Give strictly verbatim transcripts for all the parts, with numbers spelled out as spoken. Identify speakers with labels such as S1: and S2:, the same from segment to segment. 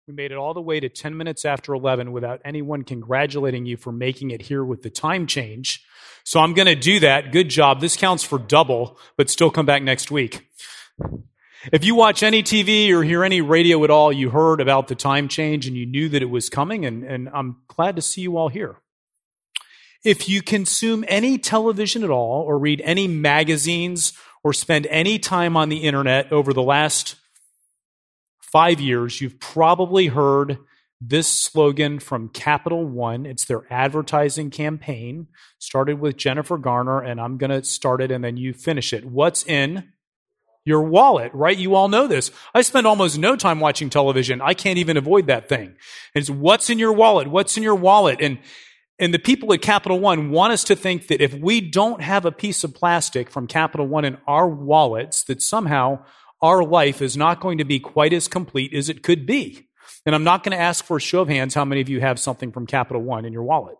S1: We made it all the way to ten minutes after eleven without anyone congratulating you for making it here with the time change. So I'm going to do that. Good job. This counts for double, but still come back next week. If you watch any T V or hear any radio at all, you heard about the time change and you knew that it was coming, and, and I'm glad to see you all here. If you consume any television at all or read any magazines or spend any time on the internet over the last five years, you've probably heard this slogan from Capital One. It's their advertising campaign. Started with Jennifer Garner, and I'm going to start it and then you finish it. What's in your wallet, right? You all know this. I spend almost no time watching television. I can't even avoid that thing. It's what's in your wallet? What's in your wallet? And And the people at Capital One want us to think that if we don't have a piece of plastic from Capital One in our wallets, that somehow our life is not going to be quite as complete as it could be. And I'm not going to ask for a show of hands how many of you have something from Capital One in your wallet.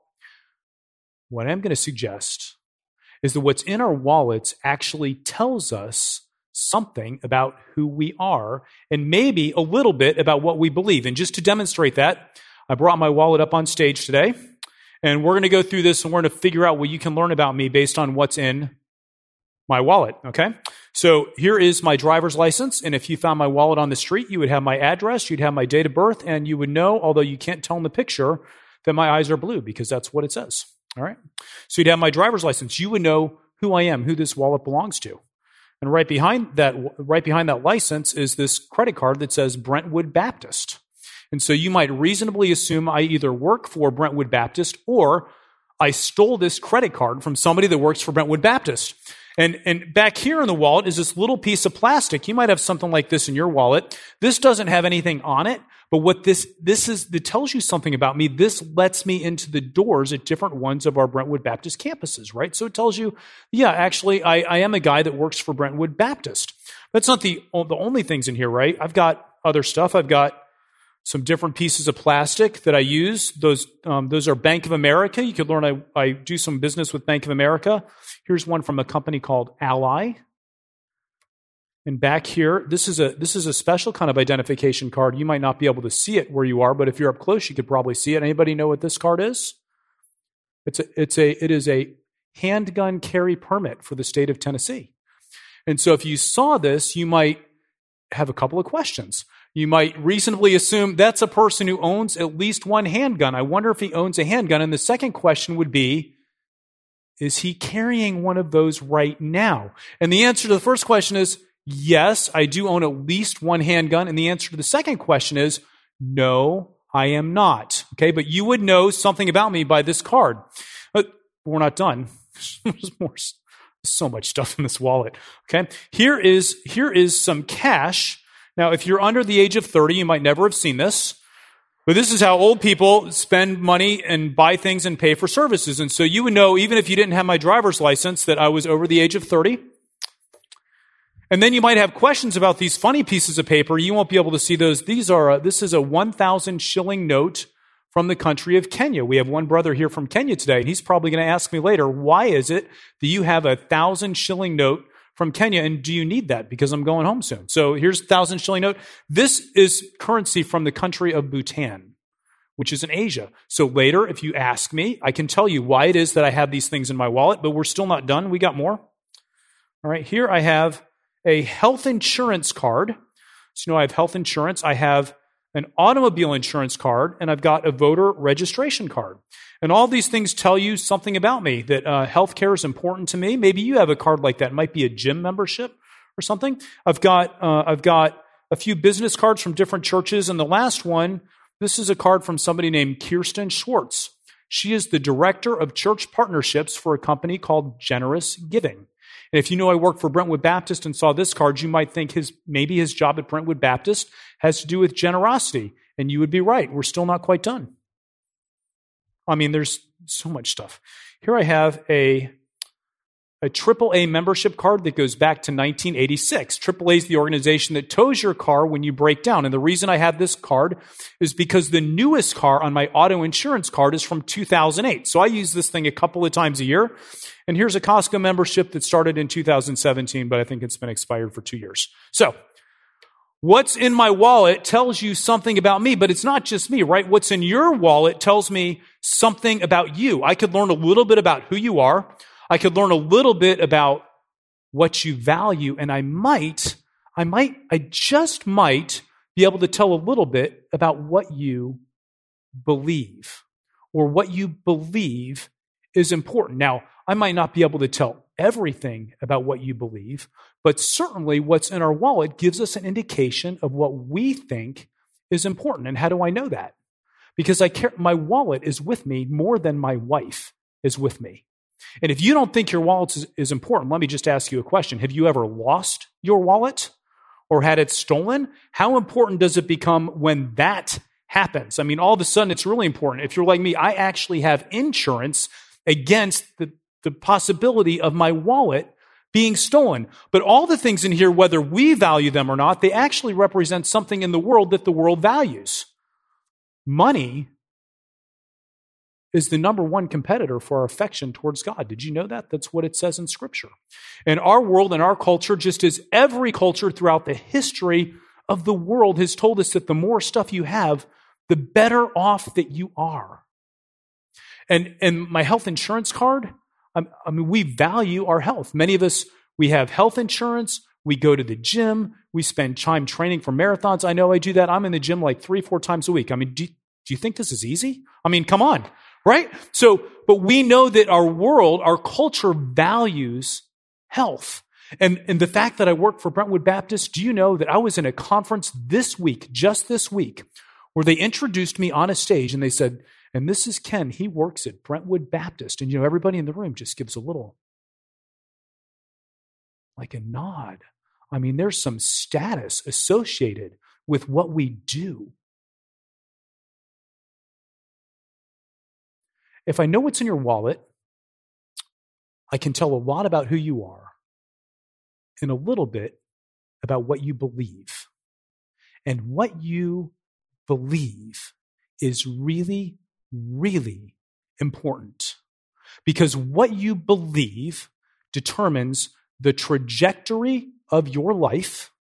S1: What I'm going to suggest is that what's in our wallets actually tells us something about who we are and maybe a little bit about what we believe. And just to demonstrate that, I brought my wallet up on stage today. And we're going to go through this and we're going to figure out what you can learn about me based on what's in my wallet, okay? So here is my driver's license. And if you found my wallet on the street, you would have my address, you'd have my date of birth, and you would know, although you can't tell in the picture, that my eyes are blue because that's what it says, all right? So you'd have my driver's license. You would know who I am, who this wallet belongs to. And right behind that, right behind that license is this credit card that says Brentwood Baptist. And so you might reasonably assume I either work for Brentwood Baptist or I stole this credit card from somebody that works for Brentwood Baptist. And, and back here in the wallet is this little piece of plastic. You might have something like this in your wallet. This doesn't have anything on it, but what this, this is, that tells you something about me. This lets me into the doors at different ones of our Brentwood Baptist campuses, right? So it tells you, yeah, actually, I, I am a guy that works for Brentwood Baptist. That's not the, the only things in here, right? I've got other stuff. I've got some different pieces of plastic that I use. Those um, those are Bank of America. You could learn I, I do some business with Bank of America. Here's one from a company called Ally. And back here, this is a this is a special kind of identification card. You might not be able to see it where you are, but if you're up close, you could probably see it. Anybody know what this card is? It's a it's a it is a handgun carry permit for the state of Tennessee. And so if you saw this, you might have a couple of questions. You might reasonably assume that's a person who owns at least one handgun. I wonder if he owns a handgun. And the second question would be, is he carrying one of those right now? And the answer to the first question is, yes, I do own at least one handgun. And the answer to the second question is, no, I am not. Okay, but you would know something about me by this card. But we're not done. There's more, so much stuff in this wallet. Okay, here is, here is some cash. Now, if you're under the age of thirty, you might never have seen this, but this is how old people spend money and buy things and pay for services. And so you would know, even if you didn't have my driver's license, that I was over the age of thirty. And then you might have questions about these funny pieces of paper. You won't be able to see those. These are, a, this is a one thousand shilling note from the country of Kenya. We have one brother here from Kenya today, and he's probably going to ask me later, why is it that you have a thousand shilling note from Kenya, and do you need that? Because I'm going home soon. So here's a thousand shilling note. This is currency from the country of Bhutan, which is in Asia. So later, if you ask me, I can tell you why it is that I have these things in my wallet, but we're still not done. We got more. All right, here I have a health insurance card. So you know I have health insurance. I have an automobile insurance card, and I've got a voter registration card. And all these things tell you something about me, that uh, healthcare is important to me. Maybe you have a card like that. It might be a gym membership or something. I've got uh, I've got a few business cards from different churches. And the last one, this is a card from somebody named Kirsten Schwartz. She is the director of church partnerships for a company called Generous Giving. And if you know I work for Brentwood Baptist and saw this card, you might think his maybe his job at Brentwood Baptist has to do with generosity. And you would be right. We're still not quite done. I mean, there's so much stuff. Here I have a, a triple A membership card that goes back to nineteen eighty-six. triple A is the organization that tows your car when you break down. And the reason I have this card is because the newest car on my auto insurance card is from two thousand eight. So I use this thing a couple of times a year. And here's a Costco membership that started in two thousand seventeen, but I think it's been expired for two years. So What's in my wallet tells you something about me, but it's not just me, right? What's in your wallet tells me something about you. I could learn a little bit about who you are. I could learn a little bit about what you value, and I might, I might, I just might be able to tell a little bit about what you believe or what you believe is important. Now, I might not be able to tell everything about what you believe, but certainly what's in our wallet gives us an indication of what we think is important. And how do I know that? Because I care, my wallet is with me more than my wife is with me. And if you don't think your wallet is, is important, let me just ask you a question. Have you ever lost your wallet or had it stolen? How important does it become when that happens? I mean, all of a sudden, it's really important. If you're like me, I actually have insurance against the, the possibility of my wallet being stolen. But all the things in here, whether we value them or not, they actually represent something in the world that the world values. Money is the number one competitor for our affection towards God. Did you know that? That's what it says in Scripture. In our world and our culture, just as every culture throughout the history of the world has told us that the more stuff you have, the better off that you are. And, and my health insurance card, I, I mean, we value our health. Many of us, we have health insurance. We go to the gym. We spend time training for marathons. I know I do that. I'm in the gym like three, four times a week. I mean, do, do you think this is easy? I mean, come on. Right? So, but we know that our world, our culture values health. And, and the fact that I work for Brentwood Baptist, do you know that I was in a conference this week, just this week, where they introduced me on a stage and they said, and this is Ken, he works at Brentwood Baptist. And you know, everybody in the room just gives a little, like a nod. I mean, there's some status associated with what we do. If I know what's in your wallet, I can tell a lot about who you are and a little bit about what you believe. And what you believe is really, really important, because what you believe determines the trajectory of your life,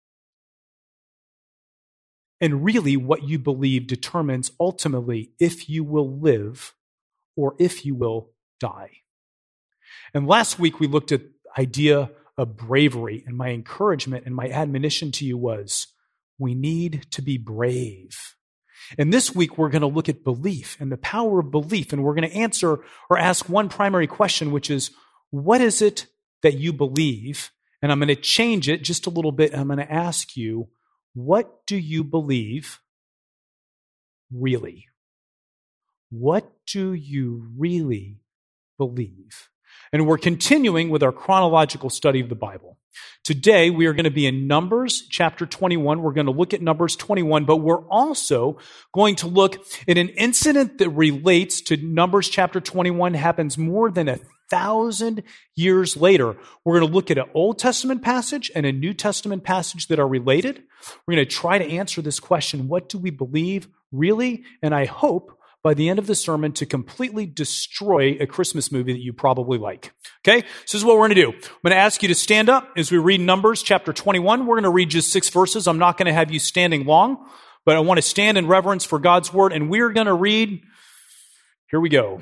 S1: and really what you believe determines ultimately if you will live or if you will die. And last week we looked at the idea of bravery, and my encouragement and my admonition to you was, we need to be brave. And this week we're going to look at belief and the power of belief, and we're going to answer or ask one primary question, which is, what is it that you believe? And I'm going to change it just a little bit, and I'm going to ask you, what do you believe really? What do you really believe? And we're continuing with our chronological study of the Bible. Today, we are going to be in Numbers chapter twenty-one. We're going to look at Numbers twenty-one, but we're also going to look at an incident that relates to Numbers chapter twenty-one, happens more than a thousand years later. We're going to look at an Old Testament passage and a New Testament passage that are related. We're going to try to answer this question, what do we believe really? And I hope by the end of the sermon to completely destroy a Christmas movie that you probably like. Okay? So this is what we're going to do. I'm going to ask you to stand up as we read Numbers chapter twenty-one. We're going to read just six verses. I'm not going to have you standing long, but I want to stand in reverence for God's word, and we're going to read, here we go.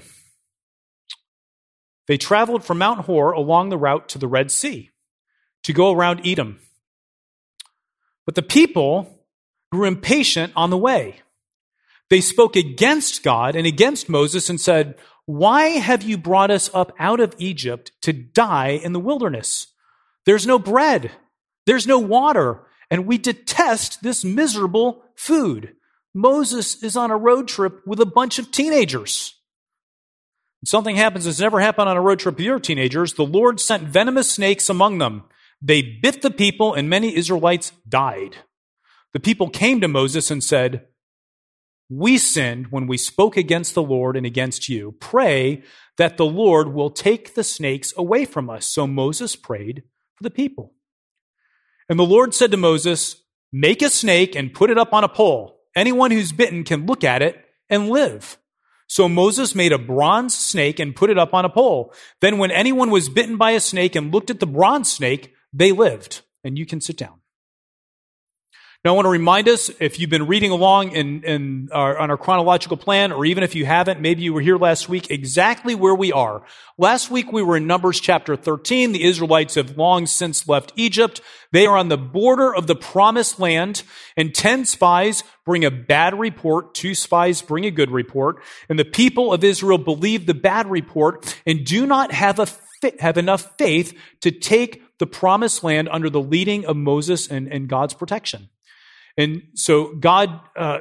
S1: They traveled from Mount Hor along the route to the Red Sea to go around Edom. But the people grew impatient on the way. They spoke against God and against Moses and said, why have you brought us up out of Egypt to die in the wilderness? There's no bread, there's no water, and we detest this miserable food. Moses is on a road trip with a bunch of teenagers. Something happens that's never happened on a road trip with your teenagers. The Lord sent venomous snakes among them. They bit the people, and many Israelites died. The people came to Moses and said, we sinned when we spoke against the Lord and against you. Pray that the Lord will take the snakes away from us. So Moses prayed for the people. And the Lord said to Moses, make a snake and put it up on a pole. Anyone who's bitten can look at it and live. So Moses made a bronze snake and put it up on a pole. Then when anyone was bitten by a snake and looked at the bronze snake, they lived. And you can sit down. Now, I want to remind us, if you've been reading along in, in our, on our chronological plan, or even if you haven't, maybe you were here last week, exactly where we are. Last week, we were in Numbers chapter thirteen. The Israelites have long since left Egypt. They are on the border of the promised land, and ten spies bring a bad report. Two spies bring a good report. And the people of Israel believe the bad report and do not have, a, have enough faith to take the promised land under the leading of Moses and, and God's protection. And so God, uh,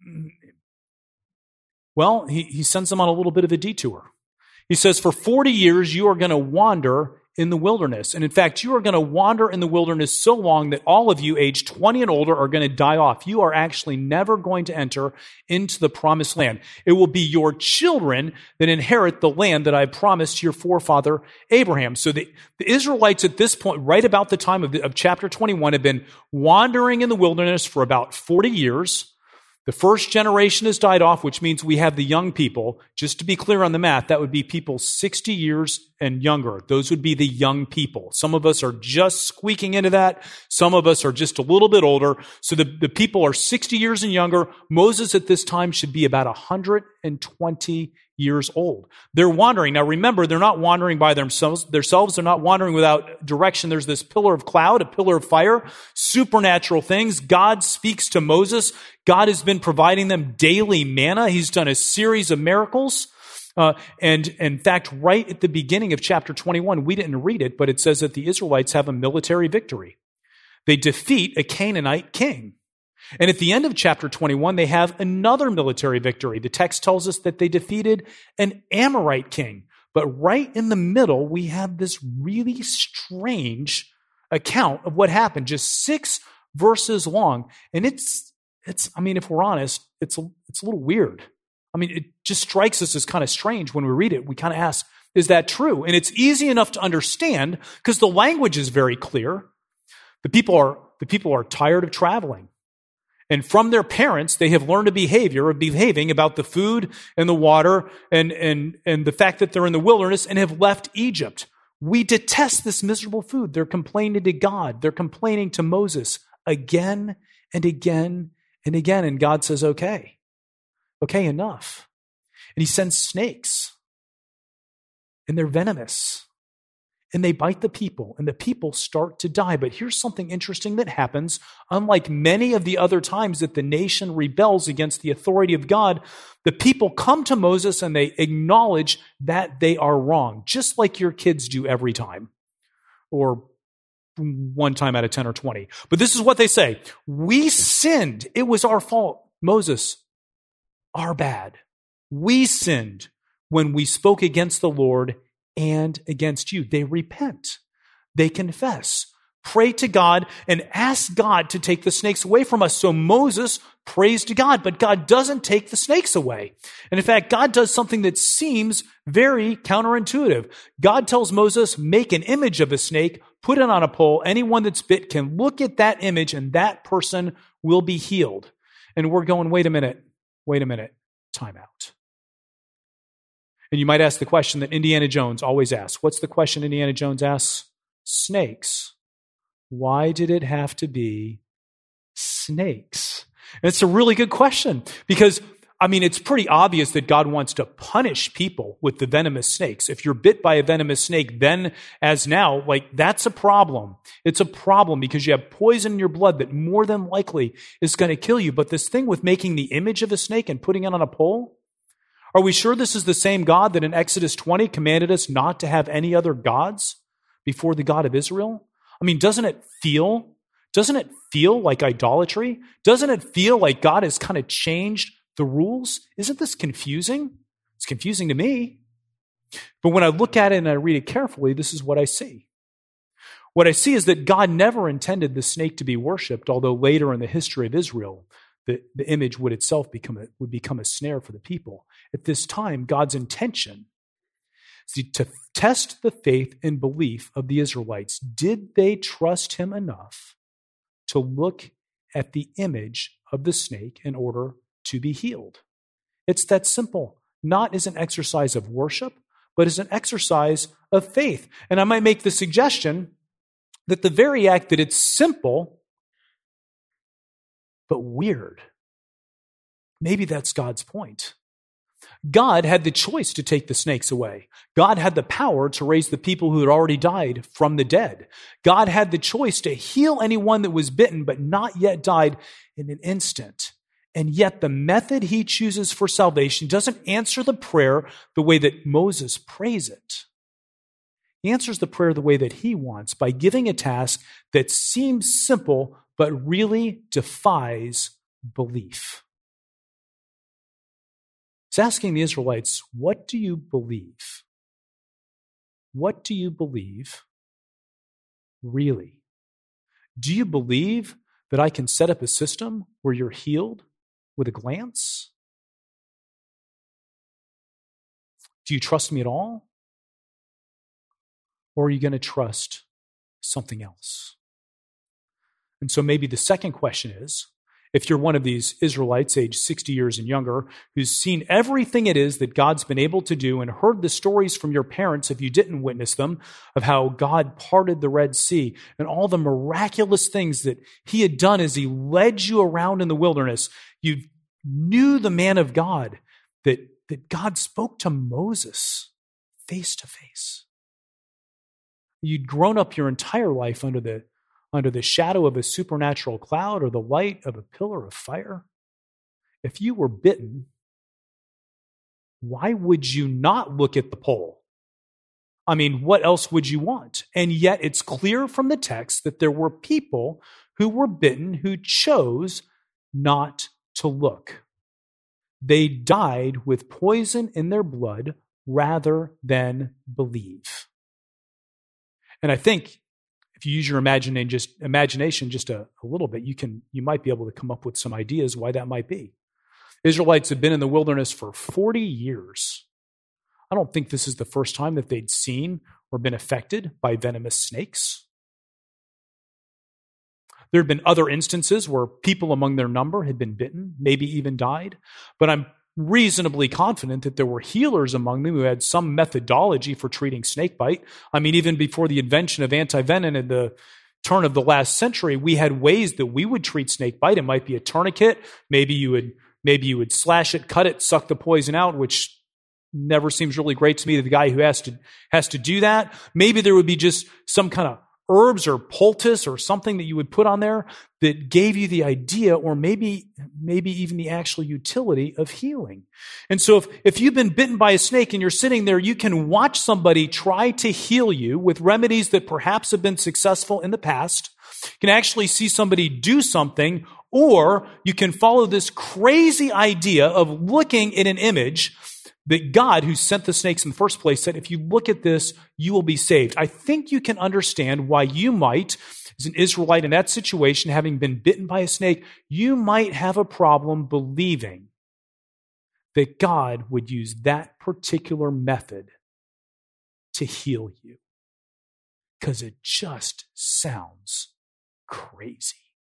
S1: well, he, he sends them on a little bit of a detour. He says, for forty years, you are going to wander in the wilderness. And in fact, you are going to wander in the wilderness so long that all of you age twenty and older are going to die off. You are actually never going to enter into the promised land. It will be your children that inherit the land that I promised your forefather Abraham. So the, the Israelites at this point, right about the time of, the, of chapter twenty-one, have been wandering in the wilderness for about forty years. The first generation has died off, which means we have the young people. Just to be clear on the math, that would be people sixty years and younger. Those would be the young people. Some of us are just squeaking into that. Some of us are just a little bit older. So the, the people are sixty years and younger. Moses at this time should be about one hundred twenty years old. They're wandering. Now remember, they're not wandering by themselves. themselves. They're not wandering without direction. There's this pillar of cloud, a pillar of fire, supernatural things. God speaks to Moses. God has been providing them daily manna. He's done a series of miracles. Uh, and in fact, right at the beginning of chapter twenty-one, we didn't read it, but it says that the Israelites have a military victory. They defeat a Canaanite king. And at the end of chapter twenty-one, they have another military victory. The text tells us that they defeated an Amorite king. But right in the middle, we have this really strange account of what happened, just six verses long. And it's, it's, I mean, if we're honest, it's a, it's a little weird. I mean, it just strikes us as kind of strange when we read it. We kind of ask, is that true? And it's easy enough to understand because the language is very clear. The people are, the people are tired of traveling. And from their parents, they have learned a behavior of behaving about the food and the water and, and, and the fact that they're in the wilderness and have left Egypt. We detest this miserable food. They're complaining to God. They're complaining to Moses again and again and again. And God says, okay, okay, enough. And he sends snakes, and they're venomous. And they bite the people, and the people start to die. But here's something interesting that happens. Unlike many of the other times that the nation rebels against the authority of God, the people come to Moses and they acknowledge that they are wrong, just like your kids do every time, or one time out of ten or twenty. But this is what they say. We sinned. It was our fault. Moses, our bad. We sinned when we spoke against the Lord and against you. They repent. They confess. Pray to God and ask God to take the snakes away from us. So Moses prays to God, but God doesn't take the snakes away. And in fact, God does something that seems very counterintuitive. God tells Moses, make an image of a snake, put it on a pole. Anyone that's bit can look at that image and that person will be healed. And we're going, wait a minute, wait a minute, time out. And you might ask the question that Indiana Jones always asks. What's the question Indiana Jones asks? Snakes. Why did it have to be snakes? And it's a really good question because, I mean, it's pretty obvious that God wants to punish people with the venomous snakes. If you're bit by a venomous snake, then as now, like that's a problem. It's a problem because you have poison in your blood that more than likely is going to kill you. But this thing with making the image of a snake and putting it on a pole, are we sure this is the same God that in Exodus twenty commanded us not to have any other gods before the God of Israel? I mean, doesn't it feel, doesn't it feel like idolatry? Doesn't it feel like God has kind of changed the rules? Isn't this confusing? It's confusing to me. But when I look at it and I read it carefully, this is what I see. What I see is that God never intended the snake to be worshipped, although later in the history of Israel, the, the image would itself become a, would become a snare for the people. At this time, God's intention is to test the faith and belief of the Israelites. Did they trust him enough to look at the image of the snake in order to be healed? It's that simple, not as an exercise of worship, but as an exercise of faith. And I might make the suggestion that the very act that it's simple but weird. Maybe that's God's point. God had the choice to take the snakes away. God had the power to raise the people who had already died from the dead. God had the choice to heal anyone that was bitten but not yet died in an instant. And yet the method he chooses for salvation doesn't answer the prayer the way that Moses prays it. He answers the prayer the way that he wants, by giving a task that seems simple but really defies belief. He's asking the Israelites, what do you believe? What do you believe really? Do you believe that I can set up a system where you're healed with a glance? Do you trust me at all? Or are you going to trust something else? And so maybe the second question is, if you're one of these Israelites aged sixty years and younger, who's seen everything it is that God's been able to do and heard the stories from your parents, if you didn't witness them, of how God parted the Red Sea and all the miraculous things that he had done as he led you around in the wilderness, you knew the man of God, that, that God spoke to Moses face to face. You'd grown up your entire life under the under the shadow of a supernatural cloud or the light of a pillar of fire. If you were bitten, why would you not look at the pole? I mean, what else would you want? And yet it's clear from the text that there were people who were bitten who chose not to look. They died with poison in their blood rather than believe. And I think if you use your imagination just imagination just a, a little bit, you can you might be able to come up with some ideas why that might be. Israelites have been in the wilderness for forty years. I don't think this is the first time that they'd seen or been affected by venomous snakes. There have been other instances where people among their number had been bitten, maybe even died, but I'm reasonably confident that there were healers among them who had some methodology for treating snakebite. I mean, even before the invention of antivenom in the turn of the last century, we had ways that we would treat snakebite. It might be a tourniquet. Maybe you would, maybe you would slash it, cut it, suck the poison out, which never seems really great to me to the guy who has to, has to do that. Maybe there would be just some kind of herbs or poultice or something that you would put on there that gave you the idea or maybe maybe even the actual utility of healing. And so if, if you've been bitten by a snake and you're sitting there, you can watch somebody try to heal you with remedies that perhaps have been successful in the past. You can actually see somebody do something, or you can follow this crazy idea of looking at an image that God, who sent the snakes in the first place, said, if you look at this, you will be saved. I think you can understand why you might, as an Israelite in that situation, having been bitten by a snake, you might have a problem believing that God would use that particular method to heal you. Because it just sounds crazy.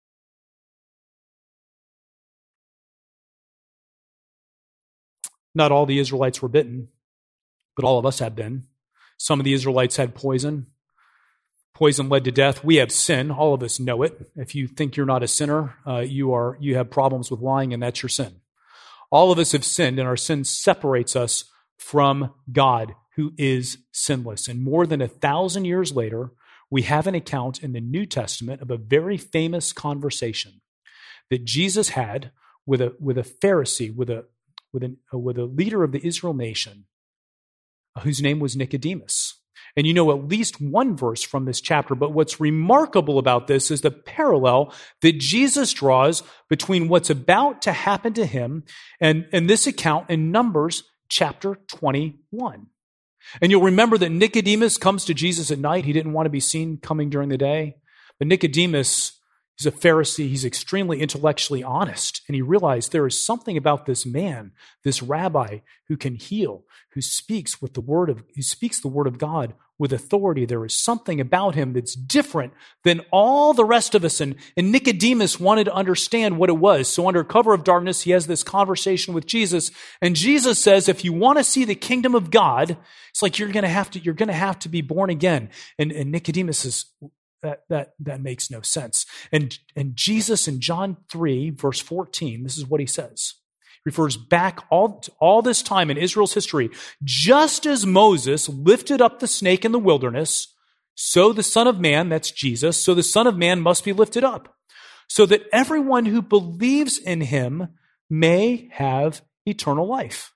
S1: Not all the Israelites were bitten, but all of us have been. Some of the Israelites had poison. Poison led to death. We have sin. All of us know it. If you think you're not a sinner, uh, you are. You have problems with lying, and that's your sin. All of us have sinned, and our sin separates us from God, who is sinless. And more than a thousand years later, we have an account in the New Testament of a very famous conversation that Jesus had with a with a Pharisee, with a with an with a leader of the Israel nation, whose name was Nicodemus. And you know at least one verse from this chapter, but what's remarkable about this is the parallel that Jesus draws between what's about to happen to him and, and this account in Numbers chapter twenty-one. And you'll remember that Nicodemus comes to Jesus at night. He didn't want to be seen coming during the day. But Nicodemus, he's a Pharisee. He's extremely intellectually honest. And he realized there is something about this man, this rabbi, who can heal, who speaks with the word of, who speaks the word of God with authority. There is something about him that's different than all the rest of us. And, and Nicodemus wanted to understand what it was. So under cover of darkness, he has this conversation with Jesus. And Jesus says, if you want to see the kingdom of God, it's like you're going to have to, you're going to have to be born again. And, and Nicodemus is, that, that, that makes no sense. And, and Jesus in John three, verse fourteen, this is what he says. He refers back all, all this time in Israel's history. Just as Moses lifted up the snake in the wilderness, so the Son of Man, that's Jesus, so the Son of Man must be lifted up, so that everyone who believes in him may have eternal life.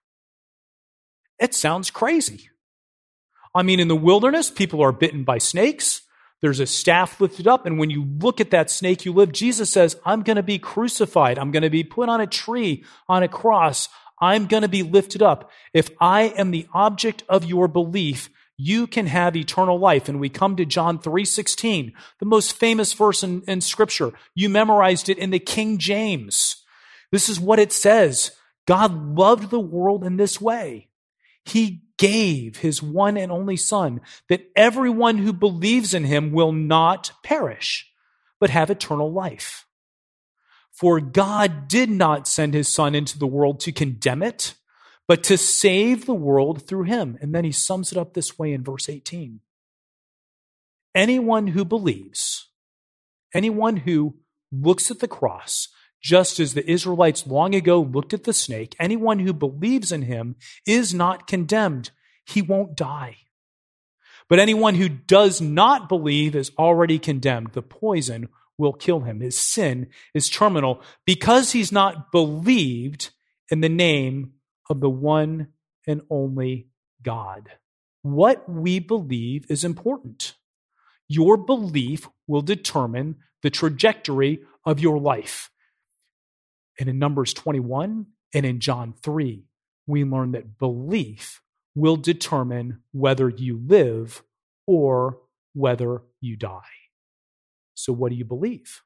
S1: It sounds crazy. I mean, in the wilderness, people are bitten by snakes. There's a staff lifted up, and when you look at that snake you live, Jesus says, I'm going to be crucified. I'm going to be put on a tree, on a cross. I'm going to be lifted up. If I am the object of your belief, you can have eternal life. And we come to John three sixteen, the most famous verse in, in Scripture. You memorized it in the King James. This is what it says. God loved the world in this way. He gave his one and only Son, that everyone who believes in him will not perish, but have eternal life. For God did not send his Son into the world to condemn it, but to save the world through him. And then he sums it up this way in verse eighteen. Anyone who believes, anyone who looks at the cross, just as the Israelites long ago looked at the snake, anyone who believes in him is not condemned. He won't die. But anyone who does not believe is already condemned. The poison will kill him. His sin is terminal because he's not believed in the name of the one and only God. What we believe is important. Your belief will determine the trajectory of your life. And in Numbers twenty-one and in John three, we learn that belief will determine whether you live or whether you die. So what do you believe?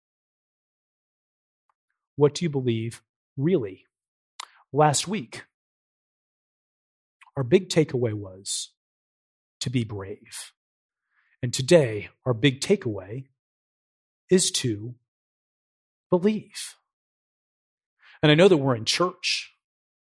S1: What do you believe really? Last week, our big takeaway was to be brave. And today, our big takeaway is to believe. And I know that we're in church,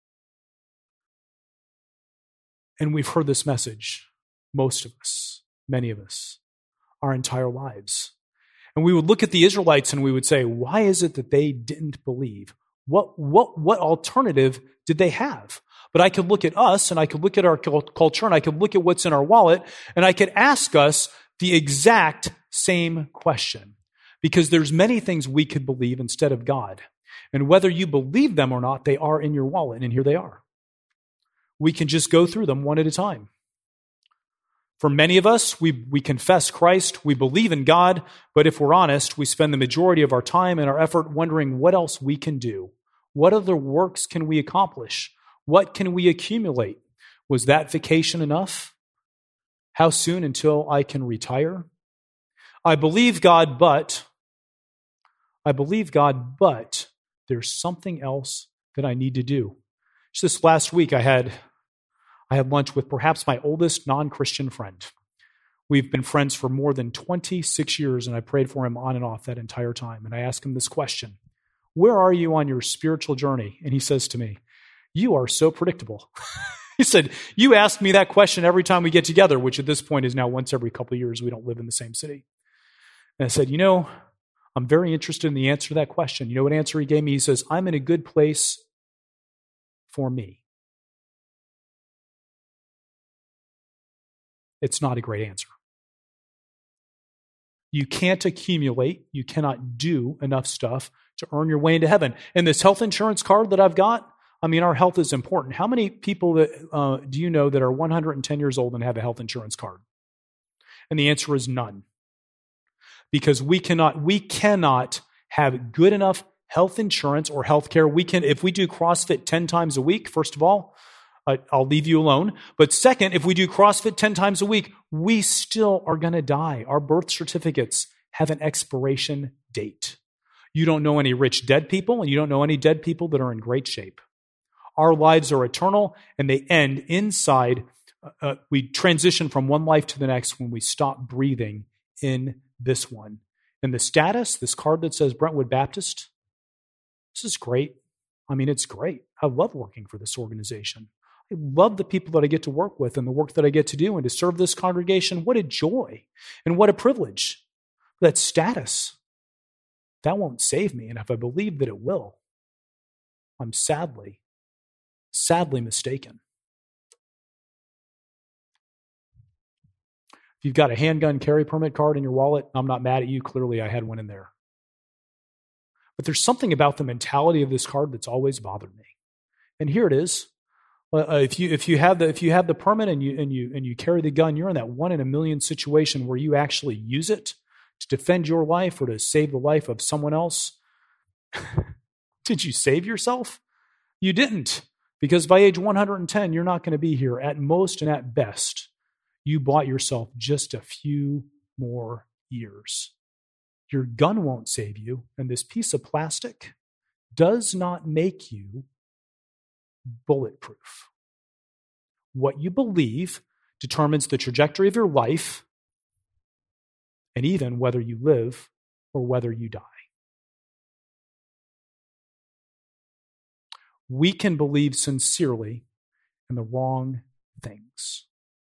S1: and we've heard this message, most of us, many of us, our entire lives. And we would look at the Israelites and we would say, why is it that they didn't believe? What, what, what alternative did they have? But I could look at us, and I could look at our culture, and I could look at what's in our wallet, and I could ask us the exact same question. Because there's many things we could believe instead of God. And whether you believe them or not, they are in your wallet, and here they are. We can just go through them one at a time. For many of us, we, we confess Christ, we believe in God, but if we're honest, we spend the majority of our time and our effort wondering what else we can do. What other works can we accomplish? What can we accumulate? Was that vacation enough? How soon until I can retire? I believe God, but, I believe God, but there's something else that I need to do. Just this last week, I had, I had lunch with perhaps my oldest non-Christian friend. We've been friends for more than twenty-six years, and I prayed for him on and off that entire time. And I asked him this question: where are you on your spiritual journey? And he says to me, you are so predictable. He said, you ask me that question every time we get together, which at this point is now once every couple of years. We don't live in the same city. And I said, you know, I'm very interested in the answer to that question. You know what answer he gave me? He says, I'm in a good place for me. It's not a great answer. You can't accumulate, you cannot do enough stuff to earn your way into heaven. And this health insurance card that I've got, I mean, our health is important. How many people that uh, do you know that are one hundred ten years old and have a health insurance card? And the answer is none. Because we cannot, we cannot have good enough health insurance or health care. We can, if we do CrossFit ten times a week, first of all, I, I'll leave you alone. But second, if we do CrossFit ten times a week, we still are going to die. Our birth certificates have an expiration date. You don't know any rich dead people, and you don't know any dead people that are in great shape. Our lives are eternal, and they end inside. Uh, we transition from one life to the next when we stop breathing in this one. And the status, this card that says Brentwood Baptist, this is great. I mean, it's great. I love working for this organization. I love the people that I get to work with and the work that I get to do and to serve this congregation. What a joy and what a privilege. That status, that won't save me. And if I believe that it will, I'm sadly, sadly mistaken. If you've got a handgun carry permit card in your wallet, I'm not mad at you. Clearly, I had one in there. But there's something about the mentality of this card that's always bothered me. And here it is. Uh, if you if you have the if you have the permit and you and you and you carry the gun, you're in that one in a million situation where you actually use it to defend your life or to save the life of someone else. Did you save yourself? You didn't, because by age one hundred ten, you're not going to be here. At most and at best, you bought yourself just a few more years. Your gun won't save you, and this piece of plastic does not make you bulletproof. What you believe determines the trajectory of your life and even whether you live or whether you die. We can believe sincerely in the wrong things.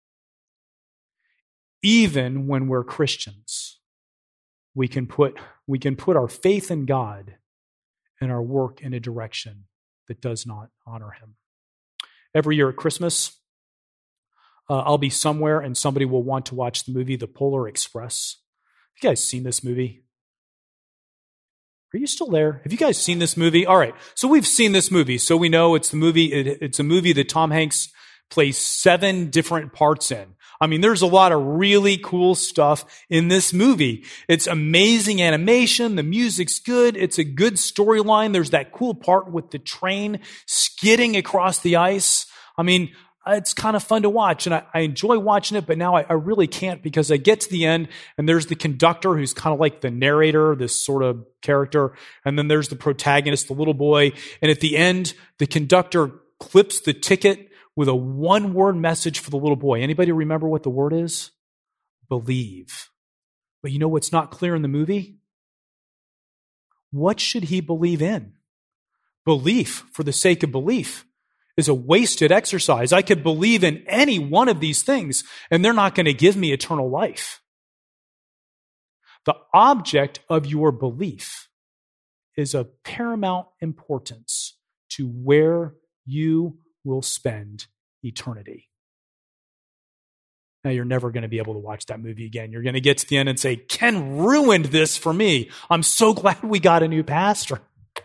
S1: Even when we're Christians, we can put, we can put our faith in God and our work in a direction that does not honor him. Every year at Christmas, uh, I'll be somewhere and somebody will want to watch the movie The Polar Express. Have you guys seen this movie? Are you still there? Have you guys seen this movie? All right. So we've seen this movie. So we know it's the movie. It, it's a movie that Tom Hanks plays seven different parts in. I mean, there's a lot of really cool stuff in this movie. It's amazing animation. The music's good. It's a good storyline. There's that cool part with the train skidding across the ice. I mean, it's kind of fun to watch, and I, I enjoy watching it, but now I, I really can't, because I get to the end, and there's the conductor who's kind of like the narrator, this sort of character, and then there's the protagonist, the little boy, and at the end, the conductor clips the ticket with a one-word message for the little boy. Anybody remember what the word is? Believe. But you know what's not clear in the movie? What should he believe in? Belief for the sake of belief is a wasted exercise. I could believe in any one of these things, and they're not going to give me eternal life. The object of your belief is of paramount importance to where you will spend eternity. Now, you're never going to be able to watch that movie again. You're going to get to the end and say, Ken ruined this for me. I'm so glad we got a new pastor.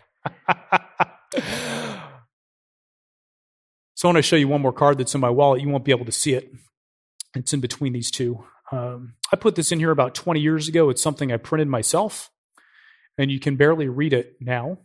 S1: So I want to show you one more card that's in my wallet. You won't be able to see it. It's in between these two. Um, I put this in here about twenty years ago. It's something I printed myself, and you can barely read it now.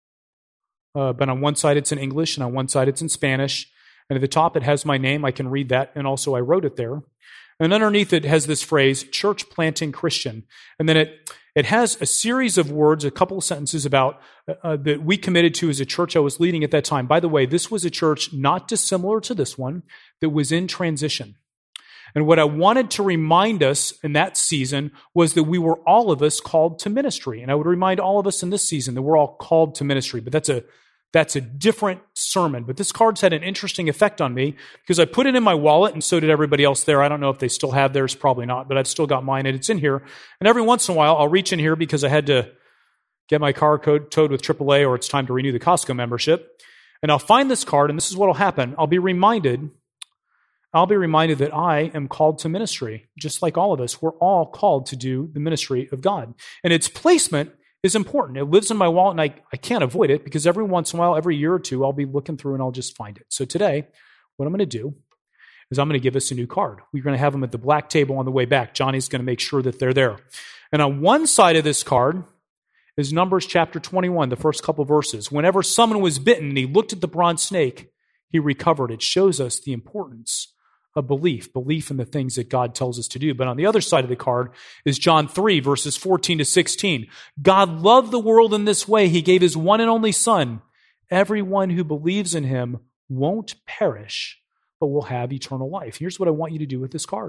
S1: Uh, but on one side it's in English, and on one side it's in Spanish. And at the top it has my name. I can read that, and also I wrote it there. And underneath it has this phrase, church planting Christian. And then it it has a series of words, a couple of sentences about uh, that we committed to as a church I was leading at that time. By the way, this was a church not dissimilar to this one that was in transition. And what I wanted to remind us in that season was that we were all of us called to ministry. And I would remind all of us in this season that we're all called to ministry. But that's a That's a different sermon. But this card's had an interesting effect on me because I put it in my wallet, and so did everybody else there. I don't know if they still have theirs, probably not, but I've still got mine, and it's in here. And every once in a while, I'll reach in here because I had to get my car code towed with triple A, or it's time to renew the Costco membership. And I'll find this card, and this is what will happen. I'll be reminded, I'll be reminded that I am called to ministry, just like all of us. We're all called to do the ministry of God. And its placement is important. It lives in my wallet, and I, I can't avoid it because every once in a while, every year or two, I'll be looking through and I'll just find it. So today, what I'm going to do is I'm going to give us a new card. We're going to have them at the black table on the way back. Johnny's going to make sure that they're there. And on one side of this card is Numbers chapter twenty-one, the first couple verses. Whenever someone was bitten and he looked at the bronze snake, he recovered. It shows us the importance of belief, belief in the things that God tells us to do. But on the other side of the card is John three, verses fourteen to sixteen. God loved the world in this way. He gave his one and only Son. Everyone who believes in him won't perish, but will have eternal life. Here's what I want you to do with this card.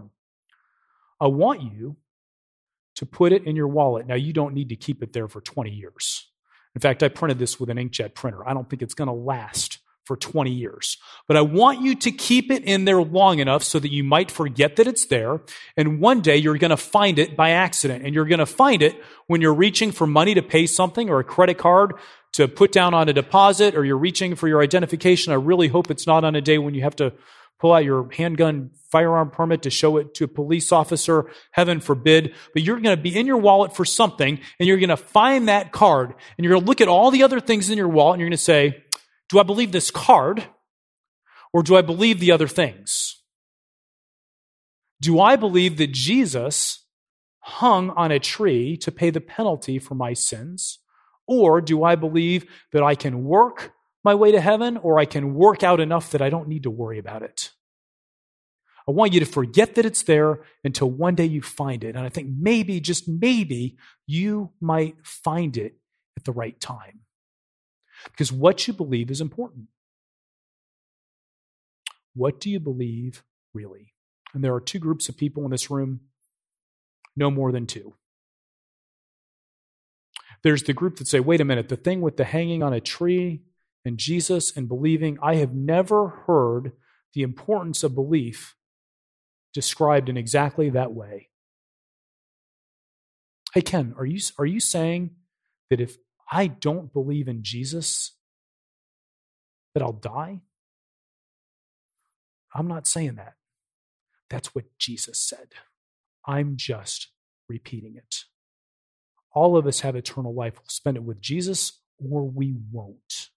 S1: I want you to put it in your wallet. Now, you don't need to keep it there for twenty years. In fact, I printed this with an inkjet printer. I don't think it's going to last for twenty years. But I want you to keep it in there long enough so that you might forget that it's there. And one day you're going to find it by accident. And you're going to find it when you're reaching for money to pay something or a credit card to put down on a deposit, or you're reaching for your identification. I really hope it's not on a day when you have to pull out your handgun firearm permit to show it to a police officer. Heaven forbid. But you're going to be in your wallet for something, and you're going to find that card, and you're going to look at all the other things in your wallet, and you're going to say, do I believe this card, or do I believe the other things? Do I believe that Jesus hung on a tree to pay the penalty for my sins? Or do I believe that I can work my way to heaven, or I can work out enough that I don't need to worry about it? I want you to forget that it's there until one day you find it. And I think maybe, just maybe, you might find it at the right time. Because what you believe is important. What do you believe really? And there are two groups of people in this room, no more than two. There's the group that say, wait a minute, the thing with the hanging on a tree and Jesus and believing, I have never heard the importance of belief described in exactly that way. Hey, Ken, are you, are you saying that if I don't believe in Jesus, that I'll die? I'm not saying that. That's what Jesus said. I'm just repeating it. All of us have eternal life. We'll spend it with Jesus, or we won't.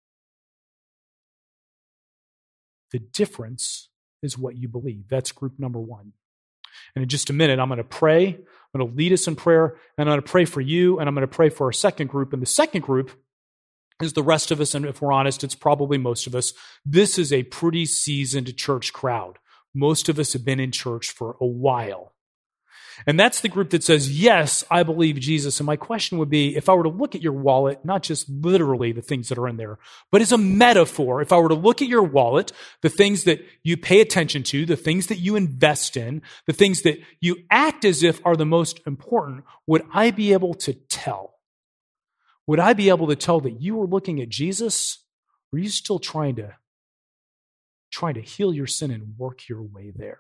S1: The difference is what you believe. That's group number one. And in just a minute, I'm going to pray. I'm going to lead us in prayer, and I'm going to pray for you, and I'm going to pray for our second group. And the second group is the rest of us, and if we're honest, it's probably most of us. This is a pretty seasoned church crowd. Most of us have been in church for a while. And that's the group that says, yes, I believe Jesus. And my question would be, if I were to look at your wallet, not just literally the things that are in there, but as a metaphor, if I were to look at your wallet, the things that you pay attention to, the things that you invest in, the things that you act as if are the most important, would I be able to tell? Would I be able to tell that you were looking at Jesus, or are you still trying to, trying to heal your sin and work your way there?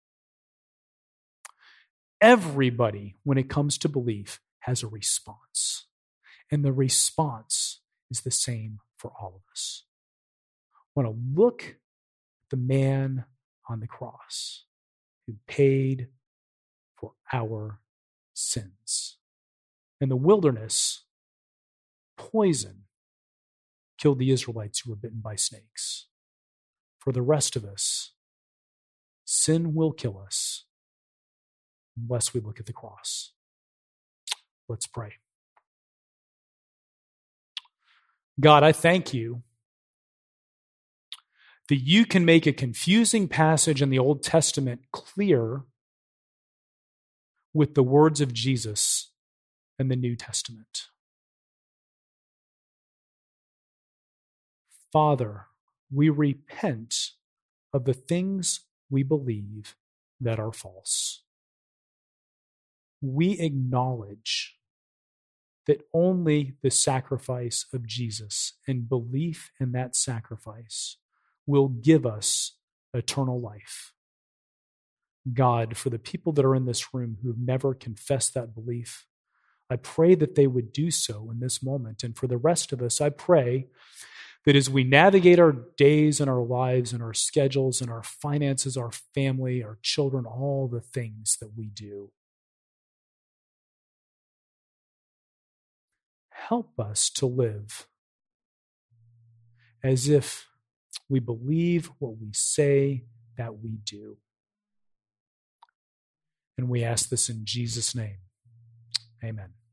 S1: Everybody, when it comes to belief, has a response. And the response is the same for all of us. I want to look at the man on the cross who paid for our sins. In the wilderness, poison killed the Israelites who were bitten by snakes. For the rest of us, sin will kill us unless we look at the cross. Let's pray. God, I thank you that you can make a confusing passage in the Old Testament clear with the words of Jesus in the New Testament. Father, we repent of the things we believe that are false. We acknowledge that only the sacrifice of Jesus and belief in that sacrifice will give us eternal life. God, for the people that are in this room who have never confessed that belief, I pray that they would do so in this moment. And for the rest of us, I pray that as we navigate our days and our lives and our schedules and our finances, our family, our children, all the things that we do, help us to live as if we believe what we say that we do. And we ask this in Jesus' name. Amen.